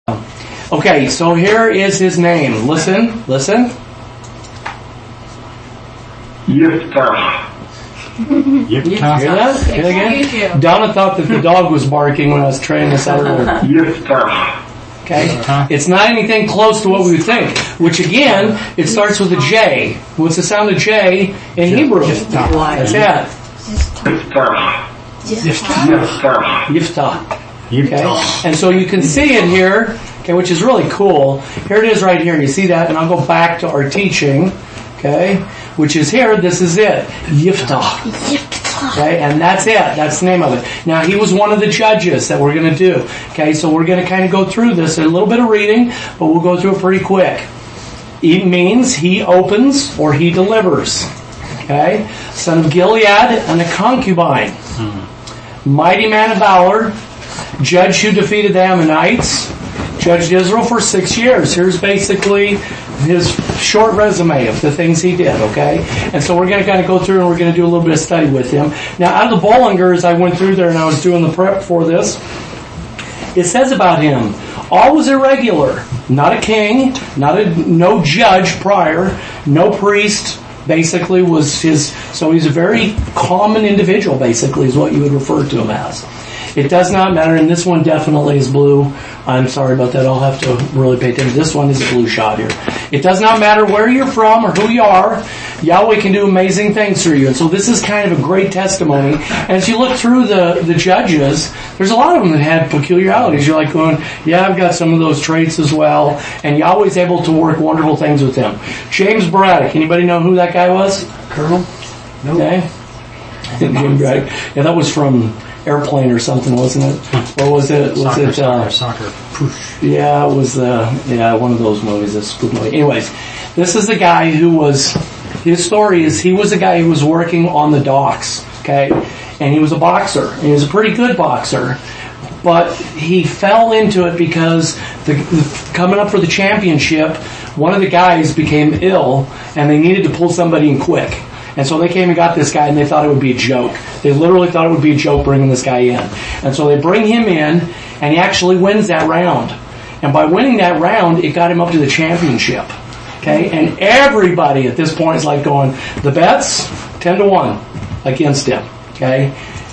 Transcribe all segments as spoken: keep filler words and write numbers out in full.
Okay, so here is his name. Listen, listen. Yiftach. Yiftach. Hear that? Hear that again? Donna thought that the dog was barking when I was training this other word. Yiftach. Okay? It's not anything close to what we would think. Which again, it starts with a J. What's the sound of J in Hebrew? That's it. Yiftach. Yiftach. Yiftach. Okay? And so you can see it here, okay, which is really cool. Here it is right here. You see that? And I'll go back to our teaching, okay, which is here. This is it. Yiftach. Okay, and that's it. That's the name of it. Now, he was one of the judges that we're going to do. Okay, so we're going to kind of go through this. A little bit of reading, but we'll go through it pretty quick. It means he opens or he delivers. Okay, son of Gilead and a concubine. Hmm. Mighty man of valor. Judge who defeated the Ammonites. Judged Israel for six years. Here's basically his short resume of the things he did, okay? And so we're going to kind of go through and we're going to do a little bit of study with him. Now, out of the Bollingers, I went through there and I was doing the prep for this. It says about him, all was irregular. Not a king, not a no judge prior, no priest. Basically was his, so he's a very common individual, basically, is what you would refer to him as. It does not matter, and this one definitely is blue. I'm sorry about that. I'll have to really pay attention. This one is a blue shot here. It does not matter where you're from or who you are. Yahweh can do amazing things through you. And so this is kind of a great testimony. And as you look through the, the judges, there's a lot of them that had peculiarities. You're like going, yeah, I've got some of those traits as well. And Yahweh's able to work wonderful things with them. James Braddock. Anybody know who that guy was? Colonel? No. Okay. James Braddock. Yeah, that was from Airplane or something, wasn't it? What was it? Was soccer, it uh, soccer, soccer. Push. Yeah, it was uh, yeah one of those movies. A spoof movie. Anyways, this is the guy who was. His story is he was a guy who was working on the docks. Okay, and he was a boxer. And he was a pretty good boxer, but he fell into it because the, the coming up for the championship, one of the guys became ill, and they needed to pull somebody in quick. And so they came and got this guy, and they thought it would be a joke. They literally thought it would be a joke bringing this guy in. And so they bring him in, and he actually wins that round. And by winning that round, it got him up to the championship. Okay? And everybody at this point is like going, the bets, ten to one against him. Okay?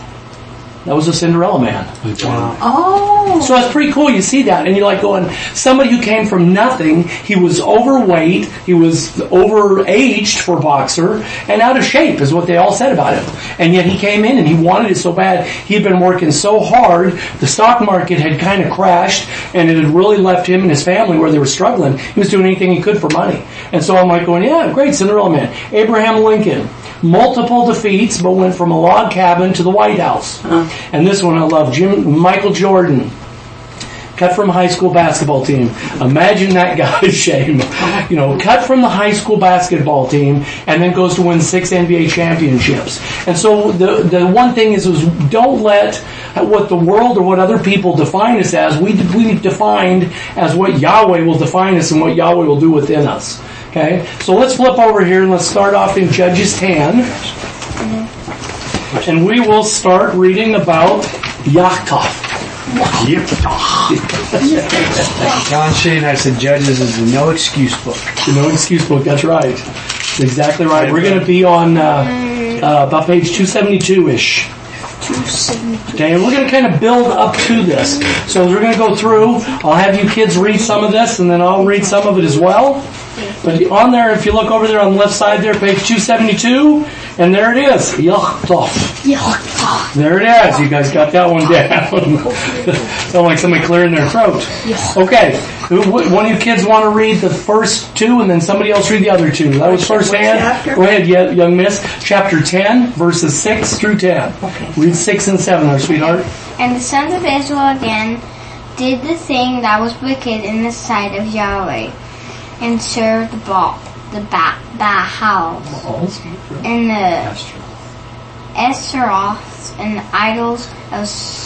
That was a Cinderella man. Wow. Oh. So it's pretty cool. You see that, and you're like going, somebody who came from nothing, he was overweight, he was overaged for a boxer, and out of shape is what they all said about him. And yet he came in and he wanted it so bad. He'd been working so hard, the stock market had kind of crashed, and it had really left him and his family where they were struggling. He was doing anything he could for money. And so I'm like going, yeah, great, Cinderella man. Abraham Lincoln. Multiple defeats, but went from a log cabin to the White House. Uh-huh. And this one I love. Jim, Michael Jordan, cut from a high school basketball team. Imagine that guy's shame. You know, cut from the high school basketball team and then goes to win six N B A championships. And so the the one thing is, is don't let what the world or what other people define us as, we we defined as what Yahweh will define us and what Yahweh will do within us. Okay, so let's flip over here and let's start off in Judges ten. And we will start reading about Yiftach. John Shane, I said Judges is the no excuse book. The no excuse book, that's right. That's exactly right. We're going to be on uh, uh, about page two seventy-two-ish. Okay, and we're going to kind of build up to this. So we're going to go through. I'll have you kids read some of this, and then I'll read some of it as well. But on there, if you look over there on the left side there, page two seventy-two, and there it is. Yiftach. There it is. You guys got that one down. Sound like somebody clearing their throat. Okay. One of you kids want to read the first two, and then somebody else read the other two. That was first hand. Go ahead, young miss. Chapter ten, verses six through ten. Read six and seven, our sweetheart. And the sons of Israel again did the thing that was wicked in the sight of Yahweh, and served the Baal, the ba- Baals, and the Esteroths, and the idols of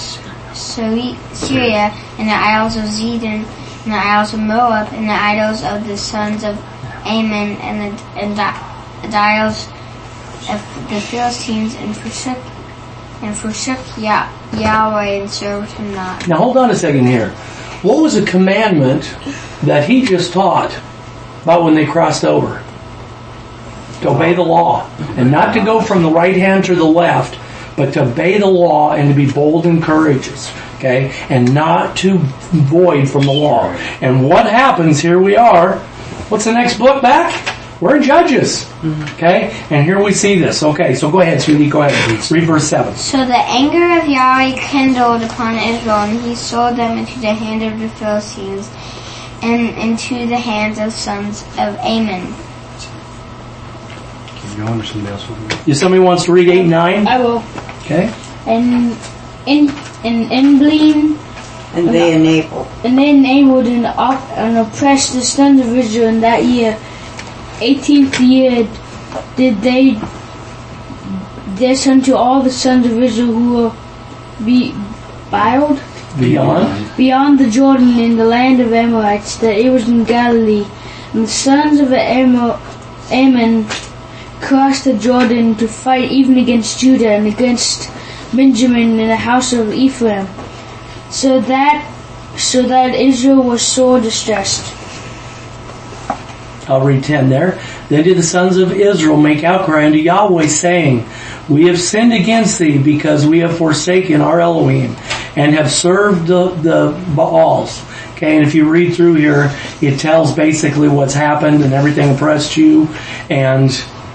Syria, and the idols of Zidon, and the idols of Moab, and the idols of the sons of Ammon, and the, and the, the idols of the Philistines, and forsook, and forsook Yah- Yahweh and served him not. Now hold on a second here. What was a commandment that he just taught about when they crossed over? To obey the law. And not to go from the right hand to the left, but to obey the law and to be bold and courageous. Okay? And not to void from the law. And what happens? Here we are. What's the next book back? We're in Judges. Okay? And here we see this. Okay, so go ahead, sweetie. Go ahead. Read verse seven. So the anger of Yahweh kindled upon Israel, and he sold them into the hand of the Philistines and into the hands of sons of Ammon. If somebody wants to read eight and nine? I will. Okay. And in in Emblem, And they enabled. and they enabled and, op- and oppressed the sons of Israel in that year. Eighteenth year did they this unto all the sons of Israel who were be biled Beyond. beyond the Jordan in the land of Amorites, that it was in Galilee. And the sons of Am- Ammon crossed the Jordan to fight even against Judah and against Benjamin in the house of Ephraim, so that so that Israel was sore distressed. I'll read ten there. Then did the sons of Israel make outcry unto Yahweh, saying, We have sinned against thee, because we have forsaken our Elohim, and have served the, the Baals. Okay, and if you read through here, it tells basically what's happened, and everything oppressed you, and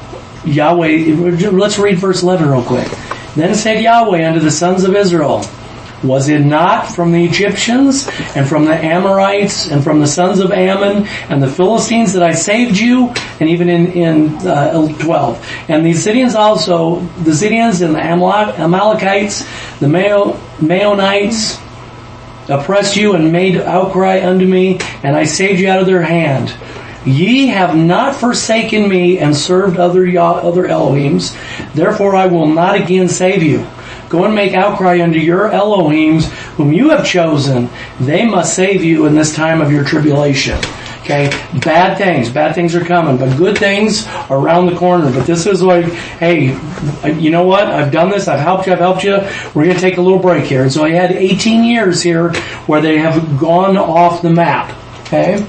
Yahweh, let's read verse eleven real quick. Then said Yahweh unto the sons of Israel, Was it not from the Egyptians, and from the Amorites, and from the sons of Ammon, and the Philistines that I saved you? And even in, in uh, twelve. And the Zidonians also, the Zidonians and the Amalek, Amalekites, the Mao, Maonites, oppressed you and made outcry unto me, and I saved you out of their hand. Ye have not forsaken me and served other other Elohims, therefore I will not again save you. Go and make outcry unto your Elohims, whom you have chosen. They must save you in this time of your tribulation. Okay, bad things, bad things are coming, but good things are around the corner. But this is like, hey, you know what? I've done this. I've helped you. I've helped you. We're going to take a little break here. And so I had eighteen years here where they have gone off the map. Okay.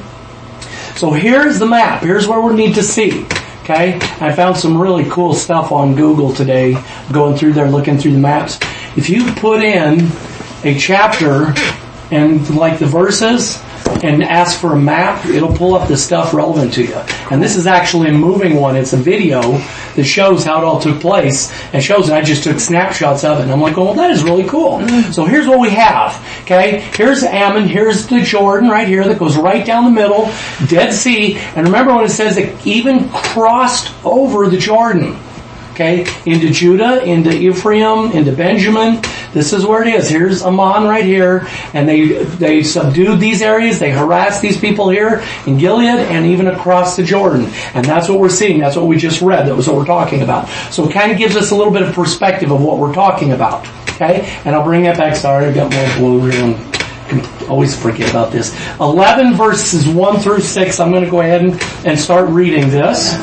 So here's the map. Here's where we need to see. Okay? I found some really cool stuff on Google today, going through there, looking through the maps. If you put in a chapter and like the verses and ask for a map, it'll pull up the stuff relevant to you. And this is actually a moving one. It's a video that shows how it all took place and shows it. I just took snapshots of it. And I'm like, oh, well, that is really cool. So here's what we have. Okay? Here's Ammon. Here's the Jordan right here that goes right down the middle. Dead Sea. And remember when it says it even crossed over the Jordan. Okay? Into Judah, into Ephraim, into Benjamin. This is where it is. Here's Ammon right here. And they they subdued these areas. They harassed these people here in Gilead and even across the Jordan. And that's what we're seeing. That's what we just read. That was what we're talking about. So it kind of gives us a little bit of perspective of what we're talking about. Okay? And I'll bring that back. Sorry, I've got more blue here. And I always forget about this. eleven verses one through six. I'm going to go ahead and, and start reading this.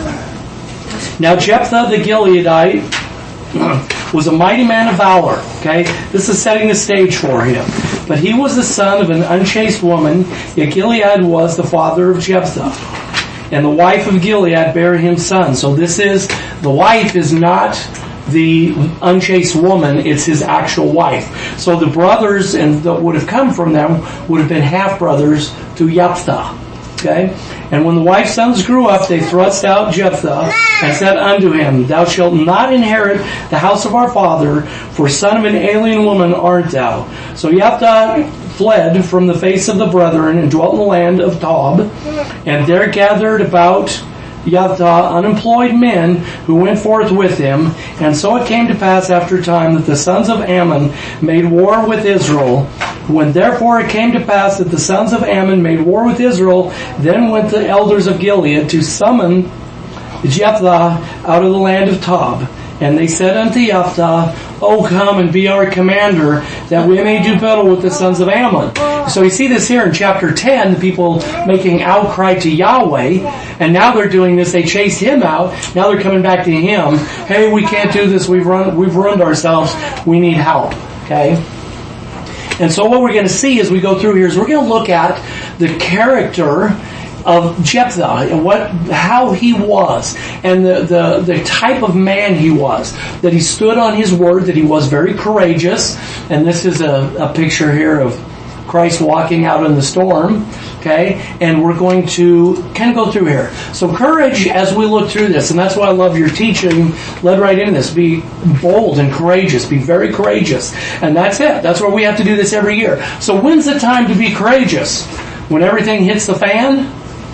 Now Jephthah the Gileadite was a mighty man of valor. Okay, this is setting the stage for him. But he was the son of an unchaste woman, yet Gilead was the father of Jephthah. And the wife of Gilead bare him sons. So this is, the wife is not the unchaste woman, it's his actual wife. So the brothers and that would have come from them would have been half brothers to Jephthah. Okay? And when the wife's sons grew up, they thrust out Jephthah and said unto him, Thou shalt not inherit the house of our father, for son of an alien woman art thou. So Jephthah fled from the face of the brethren and dwelt in the land of Tob, and there gathered about Jephthah unemployed men who went forth with him. And so it came to pass after a time that the sons of Ammon made war with Israel. When therefore it came to pass that the sons of Ammon made war with Israel, then went the elders of Gilead to summon Jephthah out of the land of Tob. And they said unto Jephthah, O come and be our commander, that we may do battle with the sons of Ammon. So you see this here in chapter ten, the people making outcry to Yahweh, and now they're doing this, they chased him out, now they're coming back to him, hey, we can't do this, we've run, we've ruined ourselves, we need help. Okay? And so what we're going to see as we go through here is we're going to look at the character of Jephthah and what, how he was, and the, the, the type of man he was, that he stood on his word, that he was very courageous. And this is a, a picture here of Christ walking out in the storm. Okay, and we're going to kind of go through here. So courage as we look through this, and that's why I love your teaching, led right into this. Be bold and courageous. Be very courageous. And that's it. That's where we have to do this every year. So when's the time to be courageous? When everything hits the fan?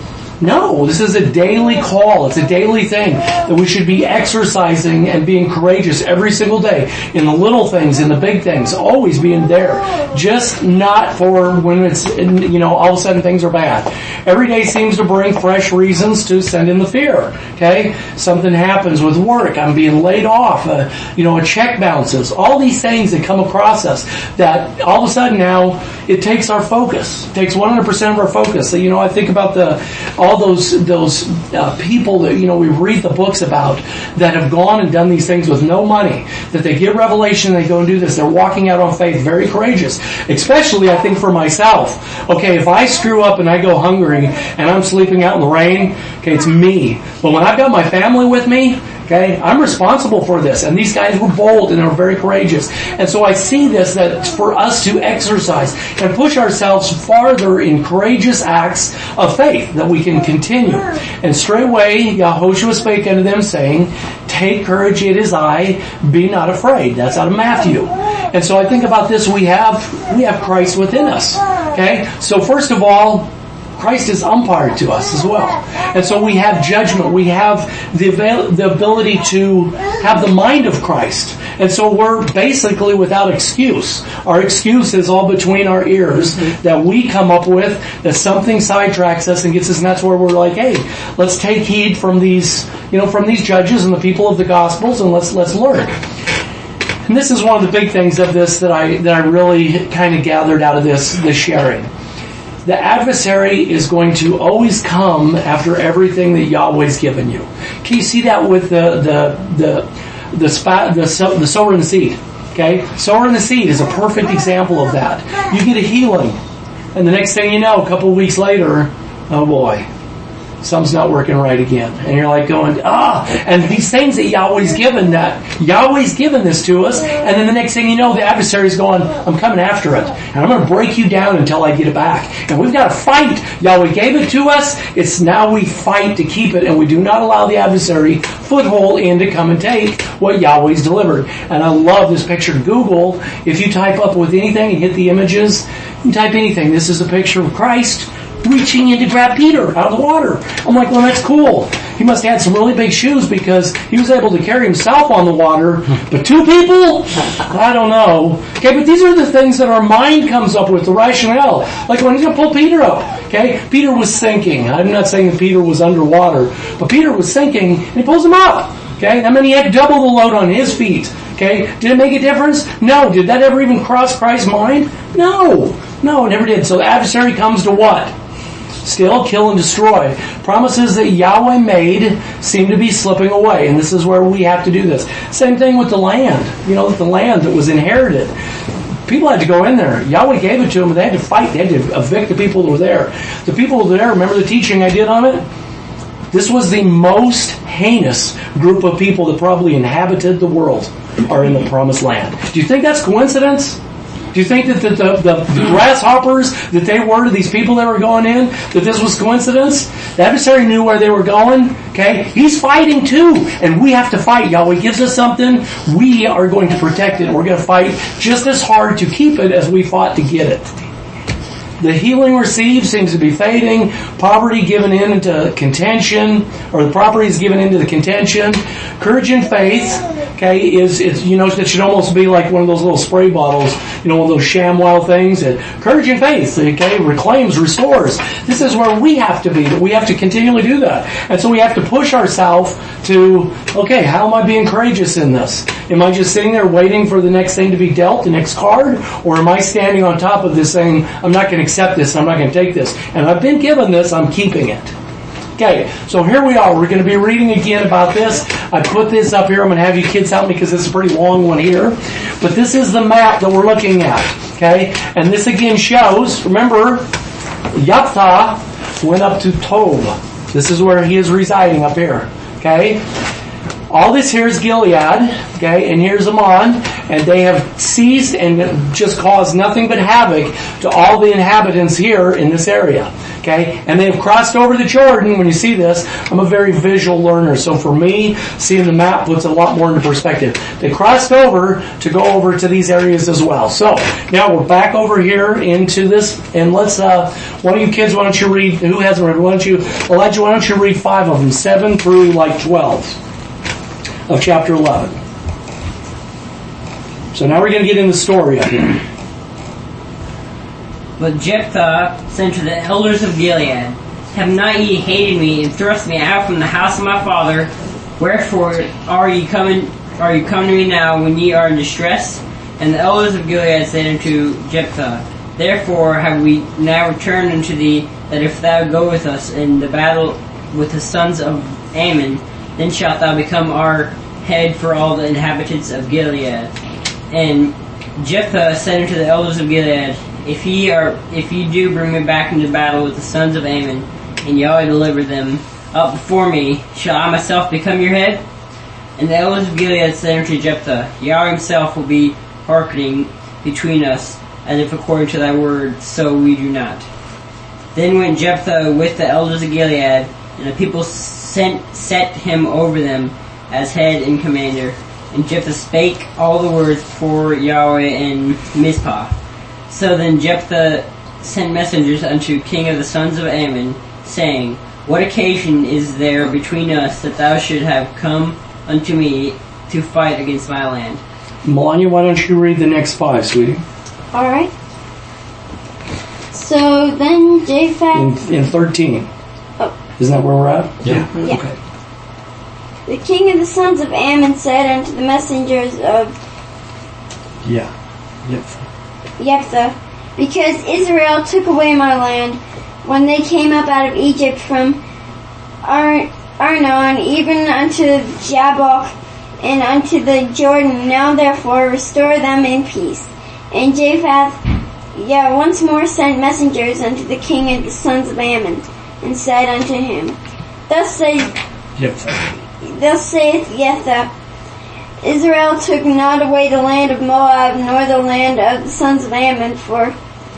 No, this is a daily call. It's a daily thing that we should be exercising and being courageous every single day in the little things, in the big things, always being there. Just not for when it's, you know, all of a sudden things are bad. Every day seems to bring fresh reasons to send in the fear. Okay? Something happens with work. I'm being laid off. Uh, you know, a check bounces. All these things that come across us that all of a sudden now it takes our focus. It takes one hundred percent of our focus. So, you know, I think about the all those those uh, people that, you know, we read the books about that have gone and done these things with no money, that they get revelation and they go and do this. They're walking out on faith, very courageous. Especially, I think, for myself. Okay, if I screw up and I go hungry and I'm sleeping out in the rain, okay, it's me. But when I've got my family with me, okay, I'm responsible for this. And these guys were bold and they were very courageous. And so I see this, that for us to exercise and push ourselves farther in courageous acts of faith, that we can continue. And straightway Yahushua spake unto them, saying, take courage, it is I, be not afraid. That's out of Matthew. And so I think about this, we have, we have Christ within us. Okay? So first of all, Christ is umpire to us as well. And so we have judgment. We have the avail- the ability to have the mind of Christ. And so we're basically without excuse. Our excuse is all between our ears that we come up with, that something sidetracks us and gets us, and that's where we're like, hey, let's take heed from these, you know, from these judges and the people of the Gospels, and let's let's learn. And this is one of the big things of this that I that I really kind of gathered out of this this sharing. The adversary is going to always come after everything that Yahweh's given you. Can you see that with the the the the, spa, the, the sower and the seed? Okay, sower and the seed is a perfect example of that. You get a healing, and the next thing you know, a couple of weeks later, oh boy, something's not working right again. And you're like going, ah, and these things that Yahweh's given, that Yahweh's given this to us, and then the next thing you know, the adversary's going, I'm coming after it, and I'm going to break you down until I get it back. And we've got to fight. Yahweh gave it to us. It's now we fight to keep it, and we do not allow the adversary foothold in to come and take what Yahweh's delivered. And I love this picture. Google, if you type up with anything and hit the images, you type anything. This is a picture of Christ reaching in to grab Peter out of the water. I'm like, well, that's cool. He must have had some really big shoes because he was able to carry himself on the water. But two people? I don't know. Okay, but these are the things that our mind comes up with, the rationale. Like when he's going to pull Peter up. Okay, Peter was sinking. I'm not saying that Peter was underwater, but Peter was sinking and he pulls him up. Okay, that meant he had double the load on his feet. Okay, did it make a difference? No. Did that ever even cross Christ's mind? No. No, it never did. So the adversary comes to what? Still, kill and destroy. Promises that Yahweh made seem to be slipping away, and this is where we have to do this. Same thing with the land. You know, the land that was inherited. People had to go in there. Yahweh gave it to them, but they had to fight. They had to evict the people that were there. The people that were there, remember the teaching I did on it? This was the most heinous group of people that probably inhabited the world are in the promised land. Do you think that's coincidence? Do you think that the, the, the, the grasshoppers that they were to these people that were going in, that this was coincidence? The adversary knew where they were going. Okay? He's fighting too. And we have to fight. Yahweh gives us something. We are going to protect it. We're going to fight just as hard to keep it as we fought to get it. The healing received seems to be fading. Poverty given into contention, or the property is given into the contention. Courage and faith, okay, is, is, you know, it should almost be like one of those little spray bottles, you know, one of those ShamWow things. That courage and faith, okay, reclaims, restores. This is where we have to be, that we have to continually do that. And so we have to push ourselves to, okay, how am I being courageous in this? Am I just sitting there waiting for the next thing to be dealt, the next card? Or am I standing on top of this saying, I'm not going to accept this, I'm not going to take this. And I've been given this, I'm keeping it. Okay, so here we are. We're going to be reading again about this. I put this up here. I'm going to have you kids help me because this is a pretty long one here. But this is the map that we're looking at. Okay, and this again shows, remember, Jephthah went up to Tob. This is where he is residing up here. Okay, all this here is Gilead. Okay, and here's Ammon, and they have seized and just caused nothing but havoc to all the inhabitants here in this area. Okay, and they have crossed over the Jordan. When you see this, I'm a very visual learner, so for me, seeing the map puts a lot more into perspective. They crossed over to go over to these areas as well. So now we're back over here into this, and let's. Uh, one of you kids, why don't you read? Who hasn't read? Why don't you, Elijah? Why don't you read five of them, seven through like twelve of chapter eleven. So now we're going to get in the story up here. But Jephthah said to the elders of Gilead, Have not ye hated me and thrust me out from the house of my father? Wherefore are ye coming are you come to me now when ye are in distress? And the elders of Gilead said unto Jephthah, Therefore have we now returned unto thee, that if thou go with us in the battle with the sons of Ammon, then shalt thou become our head for all the inhabitants of Gilead. And Jephthah said unto the elders of Gilead, If ye are, if ye do bring me back into battle with the sons of Ammon, and Yahweh deliver them up before me, shall I myself become your head? And the elders of Gilead said unto Jephthah, Yahweh himself will be hearkening between us, as if according to thy word, so we do not. Then went Jephthah with the elders of Gilead, and the people sent set him over them as head and commander. And Jephthah spake all the words for Yahweh in Mizpah. So then Jephthah sent messengers unto king of the sons of Ammon, saying, What occasion is there between us that thou should have come unto me to fight against my land? Melania, why don't you read the next five, sweetie? Alright. So then Jephthah... In, in thirteen. Oh. Isn't that where we're at? Yeah. Yeah. Okay. The king of the sons of Ammon said unto the messengers of Yeah. Yep. Jephthah, Because Israel took away my land when they came up out of Egypt from Ar- Arnon, even unto Jabbok, and unto the Jordan. Now therefore restore them in peace. And Jephthah, yeah, once more sent messengers unto the king of the sons of Ammon, and said unto him, Thus saith, Thus saith Jephthah, Israel took not away the land of Moab, nor the land of the sons of Ammon, for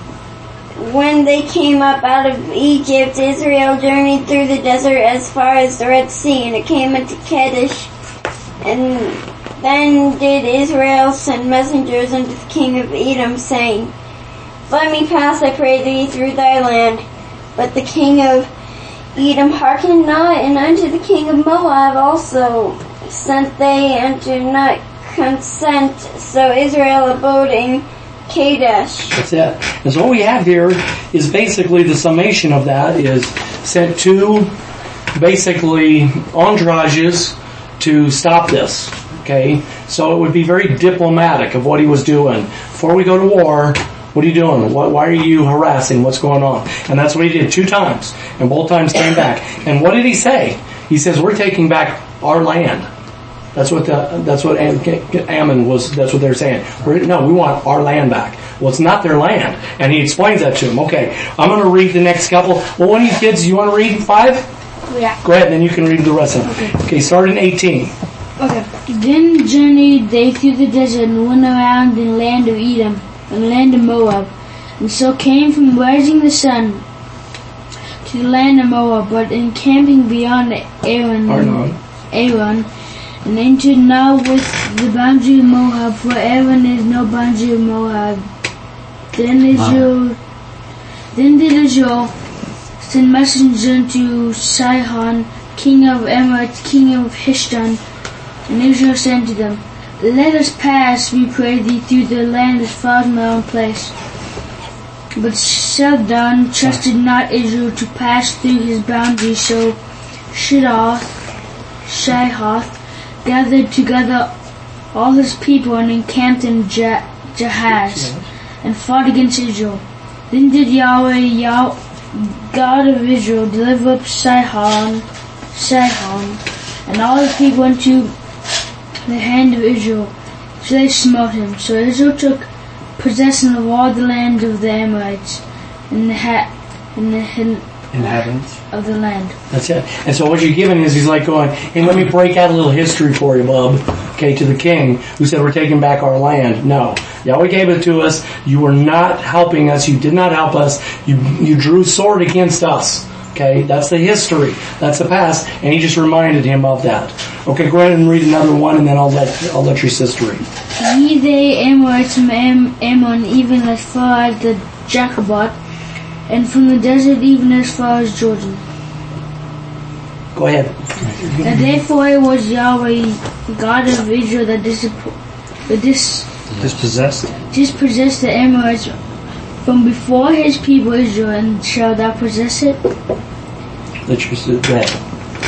when they came up out of Egypt, Israel journeyed through the desert as far as the Red Sea, and it came unto Kadesh. And then did Israel send messengers unto the king of Edom, saying, Let me pass, I pray thee, through thy land. But the king of Edom hearkened not, and unto the king of Moab also sent they, and did not consent. So Israel abode in Kadesh. That's it. And so what we have here is basically the summation of that is sent two basically entourages to stop this. Okay? So it would be very diplomatic of what he was doing. Before we go to war, what are you doing? Why are you harassing? What's going on? And that's what he did two times. And both times came back. And what did he say? He says, we're taking back our land. That's what the, that's what Ammon was, that's what they're saying. We're, no, we want our land back. Well, it's not their land. And he explains that to them. Okay, I'm going to read the next couple. Well, one of you kids, you want to read five? Yeah. Go ahead, then you can read the rest of them. Okay. Okay, start in eighteen. Okay. Then journeyed they through the desert and went around in the land of Edom and the land of Moab, and so came from rising the sun to the land of Moab, but encamping beyond Aaron, Arnon. Aaron, and entered now with the boundary of Moab, for Aaron is no boundary of Moab. Then Israel, then did Israel send messengers unto Sihon, king of Amorites, king of Heshbon, and Israel said to them, Let us pass, we pray thee, through the land as far as my own place. But Shildon trusted not Israel to pass through his boundary, so Shiddoth, Shihoth, gathered together all his people and encamped in Jahaz, and fought against Israel. Then did Yahweh, Yah- God of Israel, deliver up Sihon, Sihon, and all the people into the hand of Israel. So they smote him. So Israel took possession of all the land of the Amorites and the ha- and the hin- Inhabitants of the land. That's it. And so what you're giving is he's like going, hey, let me break out a little history for you, bub. Okay, to the king who said we're taking back our land. No. Yahweh gave it to us. You were not helping us. You did not help us. You you drew sword against us. Okay, that's the history. That's the past. And he just reminded him of that. Okay, go ahead and read another one and then I'll let I'll let your sister read. Ye they Amorites from Am- Ammon, even as far as the Jacobot, and from the desert even as far as Jordan. Go ahead. And therefore it was Yahweh, God of Israel, that disap- that dis- Dispossessed. dispossessed the Amorites from before his people Israel, and shall thou possess it? Let your sister go ahead.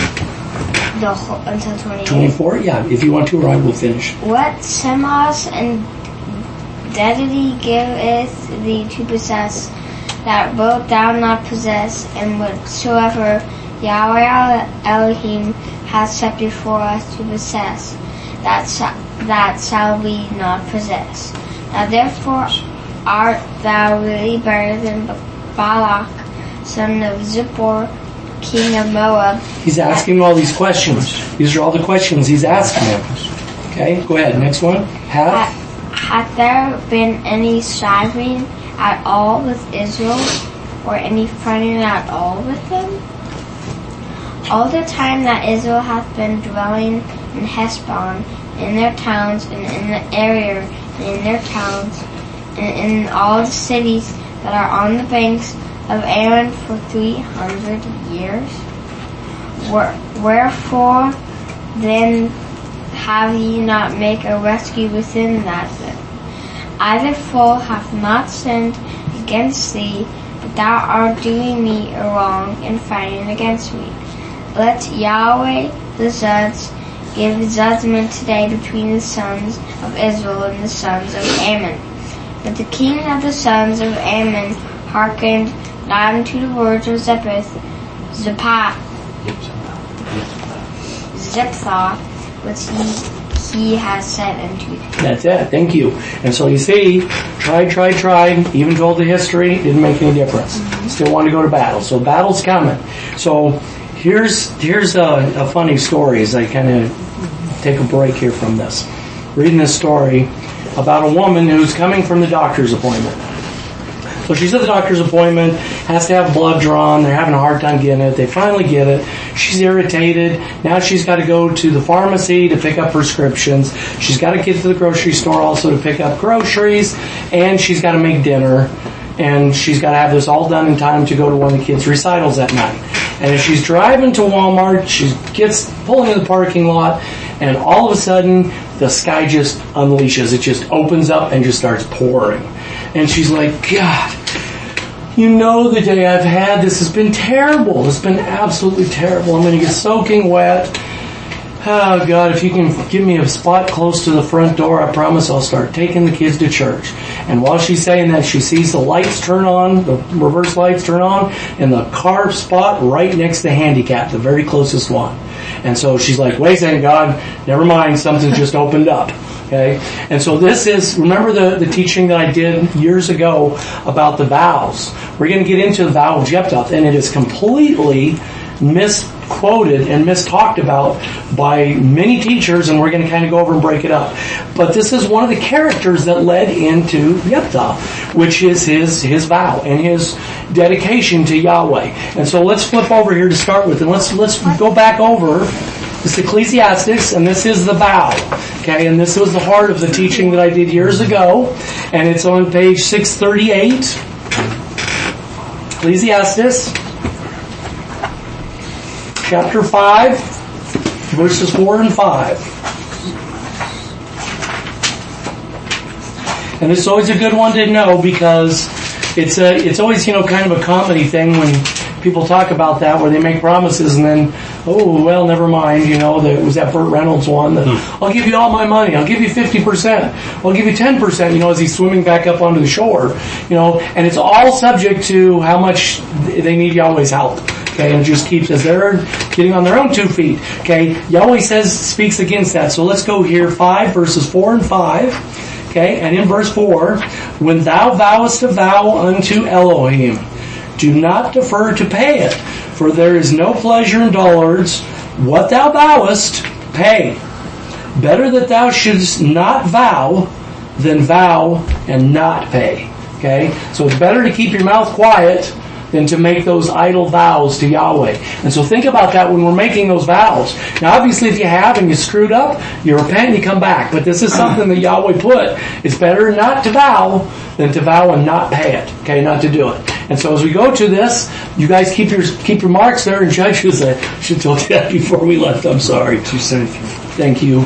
The whole, until twenty-eight. twenty-four? Yeah, if you want to, or I will finish. What Semos and Dedity giveth thee to possess, that wilt thou not possess, and whatsoever Yahweh Elohim hath set before us to possess, that sh- that shall we not possess. Now therefore art thou really better than Balak, son of Zippor, king of Moab. He's asking all these questions. These are all the questions he's asking him. Okay, go ahead. Next one. Hath? Hath there been any striving at all with Israel, or any fighting at all with them? All the time that Israel hath been dwelling in Heshbon, in their towns, and in the area, and in their towns, and in all the cities that are on the banks of Aaron for three hundred years? Wherefore then have ye not made a rescue within that then? Either foe hath not sinned against thee, but thou art doing me a wrong and fighting against me. Let Yahweh the judge give judgment today between the sons of Israel and the sons of Ammon. But the king of the sons of Ammon hearkened not unto the words of Zephath, Zephah, Zephah, which he, he has said unto them. That's it. Thank you. And so you see, tried, tried, tried, even told the history, didn't make any difference. Still wanted to go to battle. So battle's coming. So here's here's a, a funny story as I kind of take a break here from this. Reading this story about a woman who's coming from the doctor's appointment. So she's at the doctor's appointment, has to have blood drawn, they're having a hard time getting it, they finally get it, she's irritated, now she's got to go to the pharmacy to pick up prescriptions, she's got to get to the grocery store also to pick up groceries, and she's got to make dinner, and she's got to have this all done in time to go to one of the kids' recitals that night. And as she's driving to Walmart, she gets pulling in the parking lot, and all of a sudden, the sky just unleashes. It just opens up and just starts pouring. And she's like, God, you know the day I've had, this has been terrible. It's been absolutely terrible. I'm going to get soaking wet. Oh, God, if you can give me a spot close to the front door, I promise I'll start taking the kids to church. And while she's saying that, she sees the lights turn on, the reverse lights turn on, and the car spot right next to the handicap, the very closest one. And so she's like, wait a second, God, never mind, something just opened up. Okay? And so this is, remember the, the teaching that I did years ago about the vows. We're going to get into the vow of Jephthah, and it is completely misquoted and mistalked about by many teachers, and we're going to kind of go over and break it up. But this is one of the characters that led into Jephthah, which is his his vow and his dedication to Yahweh. And so let's flip over here to start with, and let's let's go back over. This is Ecclesiastes, and this is the vow. Okay, and this was the heart of the teaching that I did years ago, and it's on page six thirty-eight. Ecclesiastes, chapter five, verses four and five. And this is always a good one to know because it's a, it's always, you know, kind of a comedy thing when people talk about that where they make promises and then, oh, well, never mind, you know, that was that Burt Reynolds one. That, I'll give you all my money. I'll give you fifty percent. I'll give you ten percent, you know, as he's swimming back up onto the shore, you know, and it's all subject to how much they need Yahweh's help. Okay, and it just keeps as they're getting on their own two feet. Okay, Yahweh says, speaks against that. So let's go here, five, verses four and five. Okay, and in verse four, when thou vowest a vow unto Elohim, do not defer to pay it, for there is no pleasure in dullards. What thou vowest, pay. Better that thou shouldst not vow than vow and not pay. Okay, so it's better to keep your mouth quiet than to make those idle vows to Yahweh. And so think about that when we're making those vows. Now obviously if you have and you screwed up, you repent and you come back. But this is something that Yahweh put. It's better not to vow than to vow and not pay it. Okay, not to do it. And so as we go to this, you guys keep your keep your marks there in Judges. I should have told you that before we left. I'm sorry. two seventy-three. Thank you.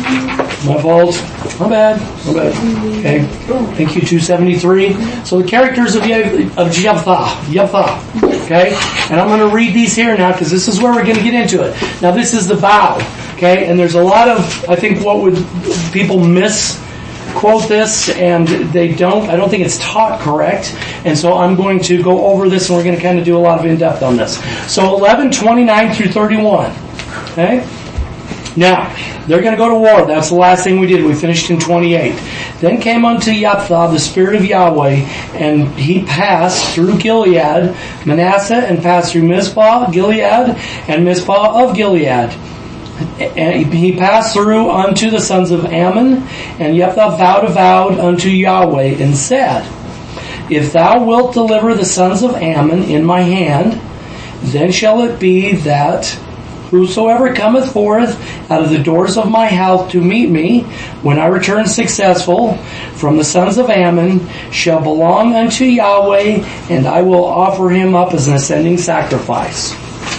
My fault. My bad. My bad. Okay. Thank you, two seventy-three. So the characters of, Ye- of Jephthah. Jephthah. Okay. And I'm going to read these here now because this is where we're going to get into it. Now this is the vow. Okay. And there's a lot of, I think, what would people misquote this and they don't, I don't think it's taught correct. And so I'm going to go over this and we're going to kind of do a lot of in-depth on this. So eleven twenty-nine through thirty-one. Okay. Now, they're going to go to war. That's the last thing we did. We finished in twenty-eight. Then came unto Jephthah the Spirit of Yahweh, and he passed through Gilead, Manasseh, and passed through Mizpah, Gilead, and Mizpah of Gilead. And he passed through unto the sons of Ammon, and Jephthah vowed a vow unto Yahweh, and said, If thou wilt deliver the sons of Ammon in my hand, then shall it be that whosoever cometh forth out of the doors of my house to meet me, when I return successful from the sons of Ammon, shall belong unto Yahweh, and I will offer him up as an ascending sacrifice.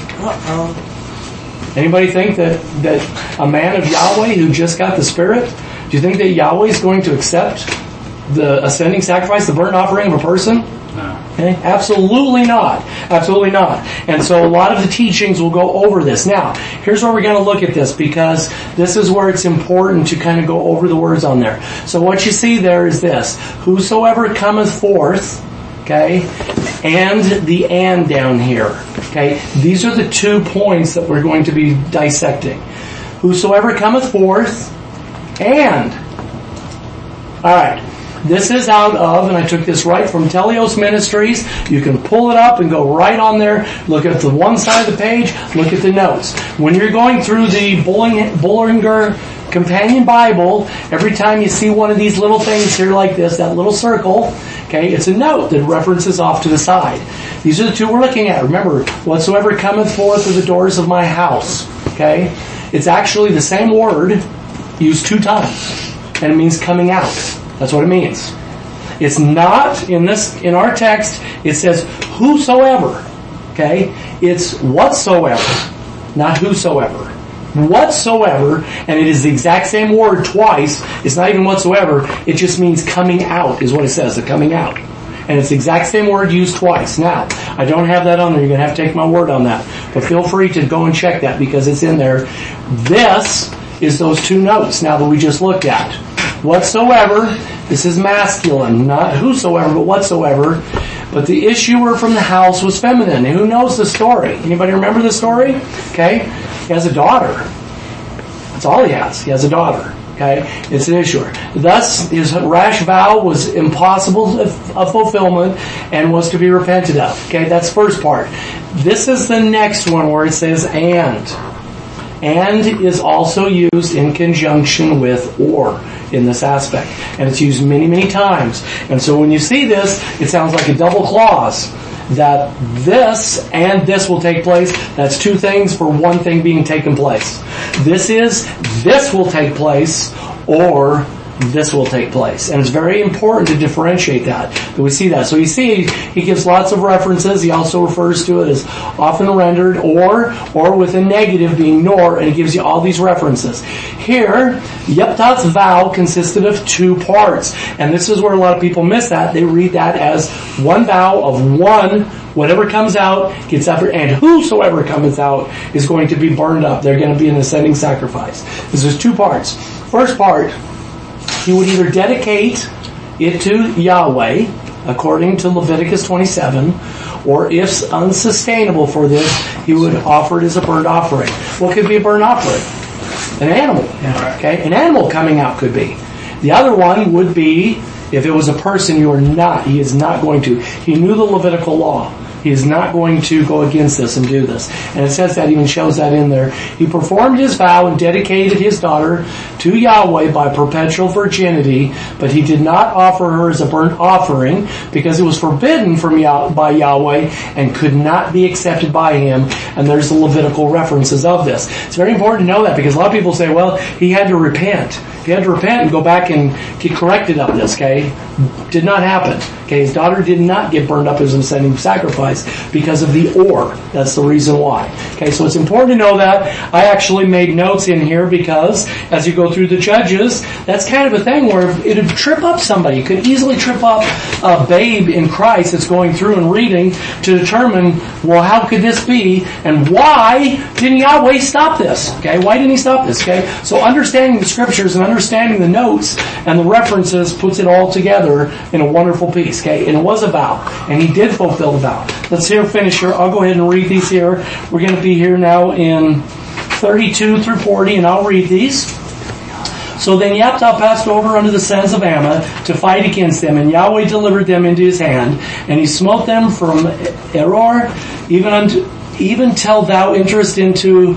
Uh-oh. Anybody think that, that a man of Yahweh who just got the Spirit, do you think that Yahweh is going to accept the ascending sacrifice, the burnt offering of a person? No. Okay? Absolutely not. Absolutely not. And so a lot of the teachings will go over this. Now, here's where we're going to look at this because this is where it's important to kind of go over the words on there. So what you see there is this. Whosoever cometh forth, okay, and the and down here. Okay, these are the two points that we're going to be dissecting. Whosoever cometh forth and. Alright. This is out of, and I took this right from Telios Ministries. You can pull it up and go right on there. Look at the one side of the page. Look at the notes. When you're going through the Bullinger Companion Bible, every time you see one of these little things here like this, that little circle, okay, it's a note that references off to the side. These are the two we're looking at. Remember, whatsoever cometh forth through the doors of my house. Okay? It's actually the same word used two times. And it means coming out. That's what it means. It's not in this, in our text, it says whosoever. Okay? It's whatsoever, not whosoever. Whatsoever, and it is the exact same word twice. It's not even whatsoever. It just means coming out is what it says, the coming out. And it's the exact same word used twice. Now, I don't have that on there. You're going to have to take my word on that. But feel free to go and check that because it's in there. This is those two notes now that we just looked at. Whatsoever, this is masculine, not whosoever, but whatsoever. But the issuer from the house was feminine. And who knows the story? Anybody remember the story? Okay. He has a daughter. That's all he has. He has a daughter. Okay. It's an issuer. Thus, his rash vow was impossible of fulfillment and was to be repented of. Okay. That's the first part. This is the next one where it says and. And is also used in conjunction with or in this aspect. And it's used many, many times. And so when you see this, it sounds like a double clause. That this and this will take place. That's two things for one thing being taken place. This is, this will take place, or this will take place. And it's very important to differentiate that, that we see that. So you see, he gives lots of references. He also refers to it as often rendered or, or with a negative being nor, and he gives you all these references. Here, Yephthah's vow consisted of two parts. And this is where a lot of people miss that. They read that as one vow of one, whatever comes out gets up, and whosoever comes out is going to be burned up. They're going to be an ascending sacrifice. This is two parts. First part, he would either dedicate it to Yahweh, according to Leviticus twenty-seven, or if unsustainable for this, he would offer it as a burnt offering. What could be a burnt offering? An animal. Okay, an animal coming out could be. The other one would be, if it was a person, you are not, he is not going to. He knew the Levitical law. He is not going to go against this and do this. And it says that, even shows that in there. He performed his vow and dedicated his daughter to Yahweh by perpetual virginity, but he did not offer her as a burnt offering because it was forbidden from Yah- by Yahweh and could not be accepted by him. And there's the Levitical references of this. It's very important to know that, because a lot of people say, well, he had to repent. He had to repent and go back and get corrected of this, okay? Did not happen. Okay, his daughter did not get burned up as an ascending sacrifice because of the or. That's the reason why. Okay, so it's important to know that. I actually made notes in here because as you go through the Judges, that's kind of a thing where it would trip up somebody. You could easily trip up a babe in Christ that's going through and reading to determine, well, how could this be? And why didn't Yahweh stop this? Okay, why didn't he stop this? Okay, so understanding the scriptures and understanding the notes and the references puts it all together in a wonderful piece. Okay, and it was a vow, and he did fulfill the vow. Let's here finish here. I'll go ahead and read these here. We're going to be here now in thirty-two through forty, and I'll read these. So then Yephthah passed over unto the sons of Ammon to fight against them, and Yahweh delivered them into his hand, and he smote them from Eror, even unto, even till thou enterest into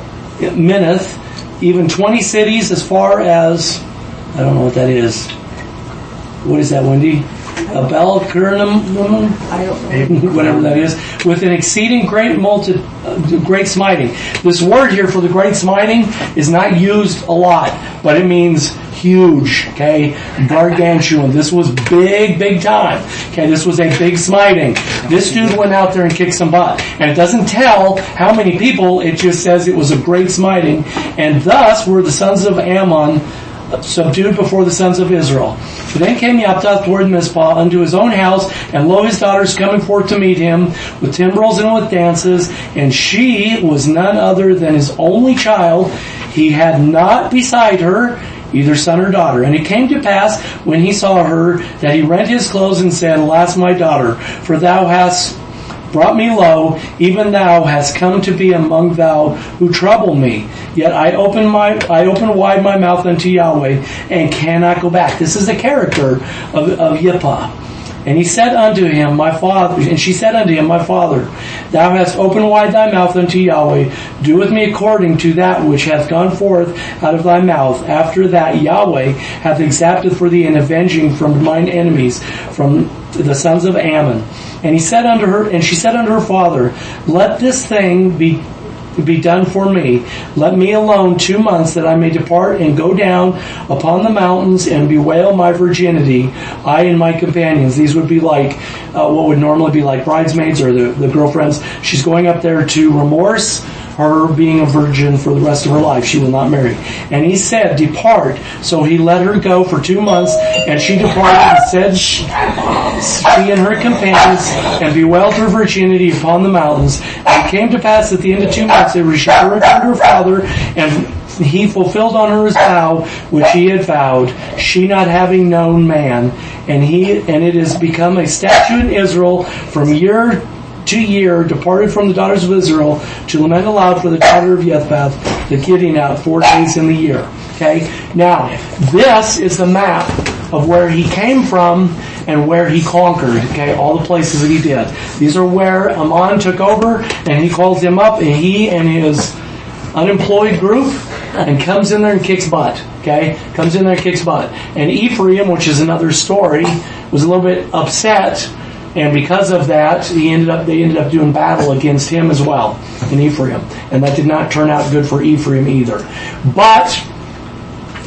Minnith, even twenty cities as far as, I don't know what that is. What is that, Wendy? A Bel Kurnam, I don't know. whatever that is, with an exceeding great multi, uh, great smiting. This word here for the great smiting is not used a lot, but it means huge, okay? Gargantuan. This was big, big time. Okay, this was a big smiting. This dude went out there and kicked some butt. And it doesn't tell how many people, it just says it was a great smiting. And thus were the sons of Ammon subdued before the sons of Israel. But then came Yephthah toward Mizpah unto his own house, and lo, his daughters coming forth to meet him with timbrels and with dances, and she was none other than his only child. He had not beside her either son or daughter. And it came to pass, when he saw her, that he rent his clothes and said, Alas, my daughter, for thou hast brought me low, even thou hast come to be among thou who trouble me. Yet I open my, I open wide my mouth unto Yahweh, and cannot go back. This is the character of, of Yephthah. And he said unto him, my father, and she said unto him, my father, thou hast opened wide thy mouth unto Yahweh. Do with me according to that which hath gone forth out of thy mouth. After that Yahweh hath exacted for thee an avenging from mine enemies, from the sons of Ammon. And he said unto her, and she said unto her father, Let this thing be be done for me. Let me alone two months, that I may depart and go down upon the mountains and bewail my virginity, I and my companions. These would be like uh, what would normally be like bridesmaids or the, the girlfriends. She's going up there to remorse her being a virgin for the rest of her life. She will not marry. And he said, Depart. So he let her go for two months, and she departed, and said she, she and her companions, and bewailed her virginity upon the mountains. And it came to pass at the end of two months they returned to her father, and he fulfilled on her his vow which he had vowed, she not having known man. And he and it has become a statute in Israel from year to year, departed from the daughters of Israel, to lament aloud for the daughter of Yephthah, the getting out four days in the year. Okay? Now, this is the map of where he came from and where he conquered. Okay? All the places that he did. These are where Ammon took over, and he calls him up, and he and his unemployed group, and comes in there and kicks butt. Okay? Comes in there and kicks butt. And Ephraim, which is another story, was a little bit upset. And because of that, he ended up, they ended up doing battle against him as well, in Ephraim. And that did not turn out good for Ephraim either. But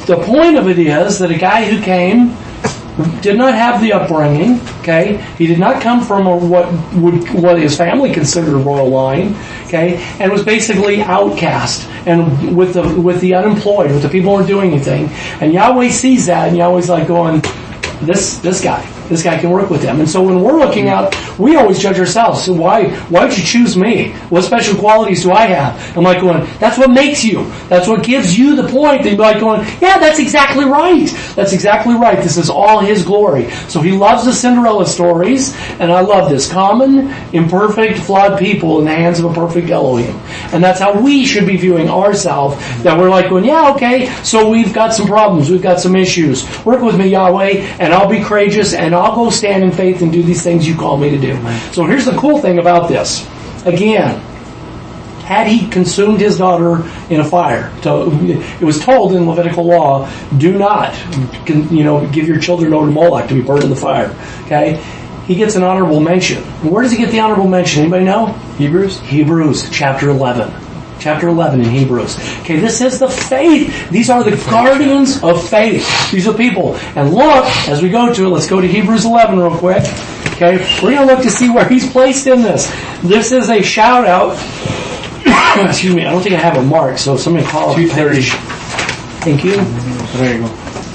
the point of it is that a guy who came did not have the upbringing, okay? He did not come from a, what would what his family considered a royal line, okay? And was basically outcast and with the with the unemployed, with the people who aren't doing anything. And Yahweh sees that, and Yahweh's like going, this this guy. This guy can work with them. And so when we're looking out, we always judge ourselves. So why, why'd you choose me? What special qualities do I have? I'm like going, that's what makes you. That's what gives you the point. They'd be like going, yeah, that's exactly right. That's exactly right. This is all His glory. So He loves the Cinderella stories, and I love this. Common, imperfect, flawed people in the hands of a perfect Elohim. And that's how we should be viewing ourselves. That we're like going, yeah, okay, so we've got some problems. We've got some issues. Work with me, Yahweh, and I'll be courageous, and I'll go stand in faith and do these things you call me to do. So here's the cool thing about this. Again, had he consumed his daughter in a fire, so it was told in Levitical law, do not, you know, give your children over to Moloch to be burned in the fire. Okay? He gets an honorable mention. Where does he get the honorable mention? Anybody know? Hebrews? Hebrews chapter eleven. Chapter eleven in Hebrews. Okay, this is the faith. These are the guardians of faith. These are people. And look, as we go to it, let's go to Hebrews eleven real quick. Okay, we're going to look to see where he's placed in this. This is a shout out. Excuse me, I don't think I have a mark, so somebody call it. two thirty. Thank you. There you go.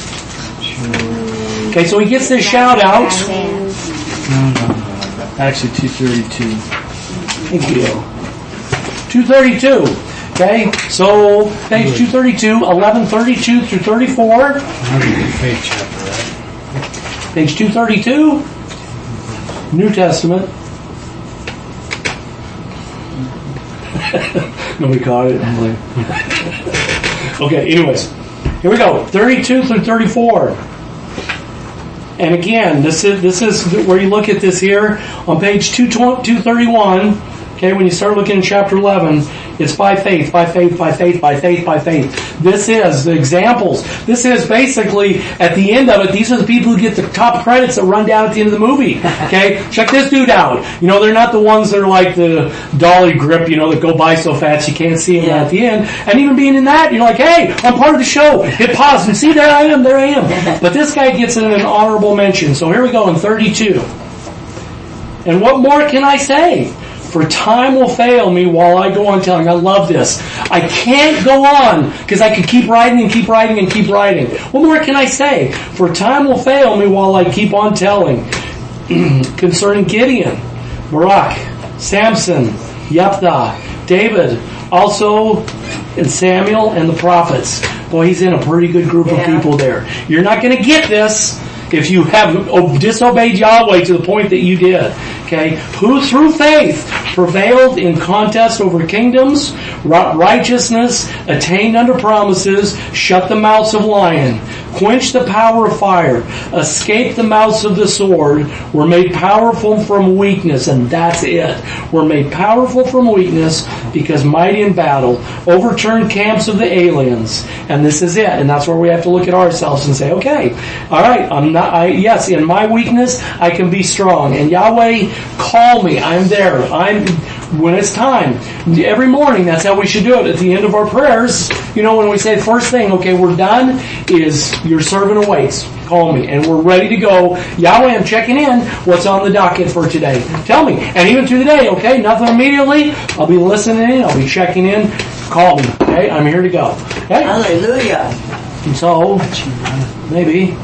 Okay, so he gets this shout out. No, no, no. Actually, two thirty-two. Thank you. two thirty-two. Okay, so page two thirty-two, eleven thirty-two through thirty-four. Faith chapter, right? Page two thirty-two, New Testament. Nobody caught it. Okay, anyways, here we go. thirty-two through thirty-four. And again, this is this is where you look at this here on page two thirty-one. Okay, when you start looking at chapter eleven, it's by faith, by faith, by faith, by faith, by faith. This is the examples. This is basically, at the end of it, these are the people who get the top credits that run down at the end of the movie. Okay, check this dude out. You know, they're not the ones that are like the dolly grip, you know, that go by so fast you can't see them yeah. at the end. And even being in that, you're like, hey, I'm part of the show. Hit pause and see, there I am, there I am. But this guy gets in an honorable mention. So here we go in thirty-two. And what more can I say? For time will fail me while I go on telling. I love this. I can't go on because I could keep writing and keep writing and keep writing. What more can I say? For time will fail me while I keep on telling. Concerning Gideon, Barak, Samson, Jephthah, David, also and Samuel and the prophets. Boy, he's in a pretty good group yeah. of people there. You're not going to get this if you have disobeyed Yahweh to the point that you did. Okay, who through faith prevailed in contest over kingdoms, righteousness, attained under promises, shut the mouths of lion, quenched the power of fire, escaped the mouths of the sword, were made powerful from weakness, and that's it. Were made powerful from weakness because mighty in battle, overturned camps of the aliens, and this is it. And that's where we have to look at ourselves and say, okay, all right, I'm not. I yes, in my weakness, I can be strong. And Yahweh, call me. I'm there. I'm when it's time. Every morning, that's how we should do it. At the end of our prayers, you know, when we say the first thing, okay, we're done, is your servant awaits. Call me. And we're ready to go. Yahweh, I'm checking in. What's on the docket for today? Tell me. And even through the day, okay, nothing immediately. I'll be listening in. I'll be checking in. Call me. Okay, I'm here to go. Okay? Hallelujah. And so, maybe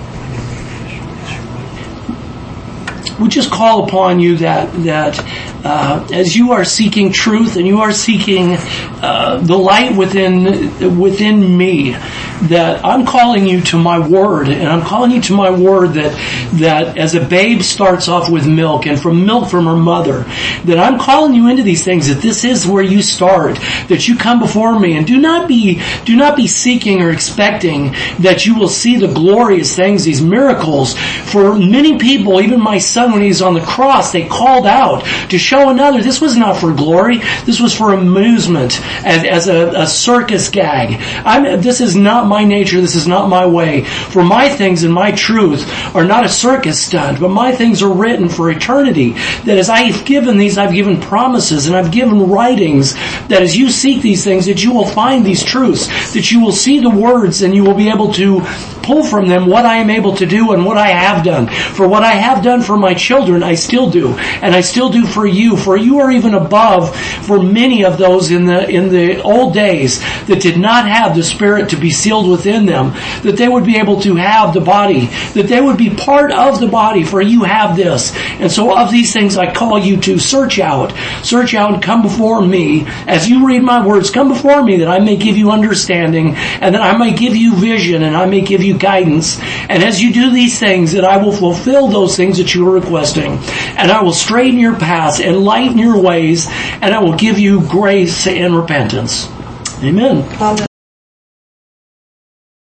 we just call upon you that that uh, as you are seeking truth and you are seeking uh, the light within within me, that I'm calling you to my word, and I'm calling you to my word that that as a babe starts off with milk, and from milk from her mother, that I'm calling you into these things, that this is where you start, that you come before me, and do not be do not be seeking or expecting that you will see the glorious things, these miracles. For many people, even my son, when he's on the cross, they called out to show another. This was not for glory. This was for amusement, as, as a, a circus gag. I'm, this is not my nature. This is not my way. For my things and my truth are not a circus stunt, but my things are written for eternity. That as I've given these, I've given promises and I've given writings, that as you seek these things, that you will find these truths, that you will see the words and you will be able to pull from them what I am able to do and what I have done. For what I have done for my children, I still do. And I still do for you. For you are even above for many of those in the in the old days that did not have the Spirit to be sealed within them, that they would be able to have the body, that they would be part of the body, for you have this. And so of these things I call you to search out. Search out and come before me. As you read my words, come before me that I may give you understanding and that I may give you vision and I may give you guidance. And as you do these things, that I will fulfill those things that you are requesting. And I will straighten your paths and lighten your ways, and I will give you grace and repentance. Amen. Amen.